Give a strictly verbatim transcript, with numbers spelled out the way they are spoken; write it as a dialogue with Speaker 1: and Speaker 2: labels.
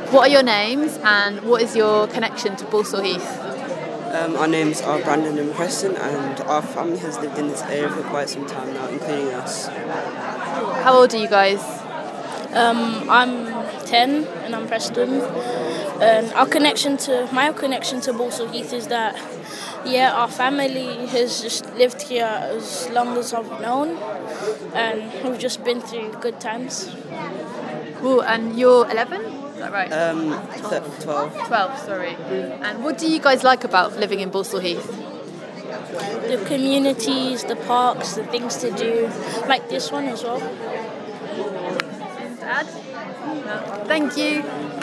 Speaker 1: What are your names and what is your connection to Balsall Heath?
Speaker 2: Um, our names are Brandon and Preston, and our family has lived in this area for quite some time now, including us.
Speaker 1: How old are you guys?
Speaker 3: Um, I'm ten and I'm Preston. And our connection to my connection to Balsall Heath is that, yeah, our family has just lived here as long as I've known, and we've just been through good times.
Speaker 1: Cool. And you're eleven? Is that right?
Speaker 2: Um, th- twelve.
Speaker 1: twelve, sorry. And what do you guys like about living in Balsall Heath?
Speaker 3: The communities, the parks, the things to do, like this one as well.
Speaker 1: Dad? No. Thank you.